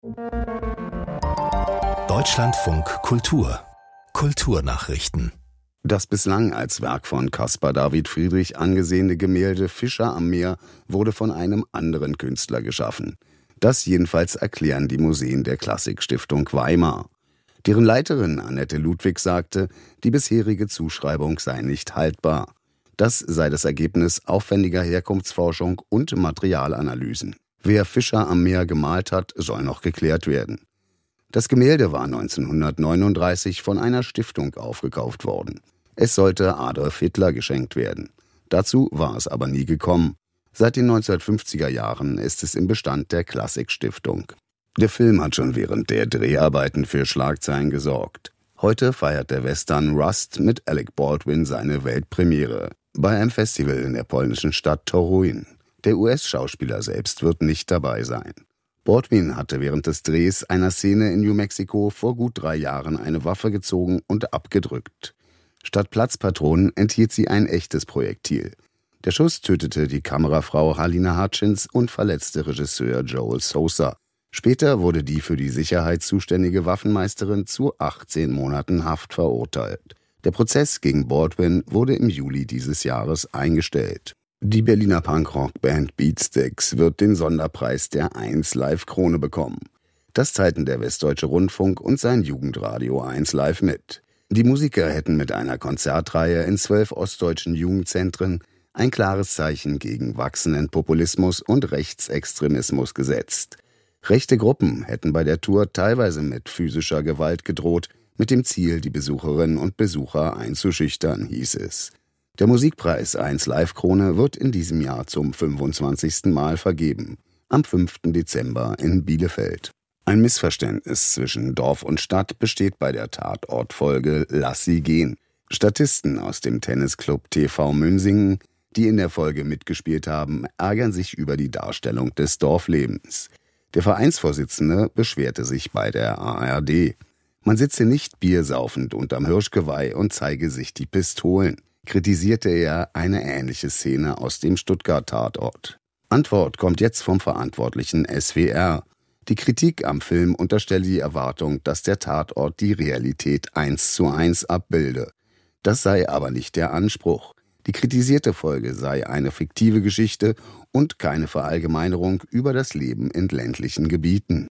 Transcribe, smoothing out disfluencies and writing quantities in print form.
Deutschlandfunk Kultur Kulturnachrichten. Das bislang als Werk von Caspar David Friedrich angesehene Gemälde Fischer am Meer wurde von einem anderen Künstler geschaffen. Das jedenfalls erklären die Museen der Klassikstiftung Weimar. Deren Leiterin Annette Ludwig sagte, die bisherige Zuschreibung sei nicht haltbar. Das sei das Ergebnis aufwendiger Herkunftsforschung und Materialanalysen. Wer Fischer am Meer gemalt hat, soll noch geklärt werden. Das Gemälde war 1939 von einer Stiftung aufgekauft worden. Es sollte Adolf Hitler geschenkt werden. Dazu war es aber nie gekommen. Seit den 1950er Jahren ist es im Bestand der Klassikstiftung. Der Film hat schon während der Dreharbeiten für Schlagzeilen gesorgt. Heute feiert der Western Rust mit Alec Baldwin seine Weltpremiere bei einem Festival in der polnischen Stadt Toruń. Der US-Schauspieler selbst wird nicht dabei sein. Baldwin hatte während des Drehs einer Szene in New Mexico vor gut 3 Jahren eine Waffe gezogen und abgedrückt. Statt Platzpatronen enthielt sie ein echtes Projektil. Der Schuss tötete die Kamerafrau Halina Hutchins und verletzte Regisseur Joel Sousa. Später wurde die für die Sicherheit zuständige Waffenmeisterin zu 18 Monaten Haft verurteilt. Der Prozess gegen Baldwin wurde im Juli dieses Jahres eingestellt. Die Berliner Punkrock-Band Beatsteaks wird den Sonderpreis der 1 Live Krone bekommen. Das teilten der Westdeutsche Rundfunk und sein Jugendradio 1 Live mit. Die Musiker hätten mit einer Konzertreihe in 12 ostdeutschen Jugendzentren ein klares Zeichen gegen wachsenden Populismus und Rechtsextremismus gesetzt. Rechte Gruppen hätten bei der Tour teilweise mit physischer Gewalt gedroht, mit dem Ziel, die Besucherinnen und Besucher einzuschüchtern, hieß es. Der Musikpreis 1 Live Krone wird in diesem Jahr zum 25. Mal vergeben, am 5. Dezember in Bielefeld. Ein Missverständnis zwischen Dorf und Stadt besteht bei der Tatortfolge Lass sie gehen. Statisten aus dem Tennisclub TV Münsingen, die in der Folge mitgespielt haben, ärgern sich über die Darstellung des Dorflebens. Der Vereinsvorsitzende beschwerte sich bei der ARD. Man sitze nicht biersaufend unterm Hirschgeweih und zeige sich die Pistolen, kritisierte er eine ähnliche Szene aus dem Stuttgart-Tatort. Antwort kommt jetzt vom verantwortlichen SWR. Die Kritik am Film unterstelle die Erwartung, dass der Tatort die Realität 1:1 abbilde. Das sei aber nicht der Anspruch. Die kritisierte Folge sei eine fiktive Geschichte und keine Verallgemeinerung über das Leben in ländlichen Gebieten.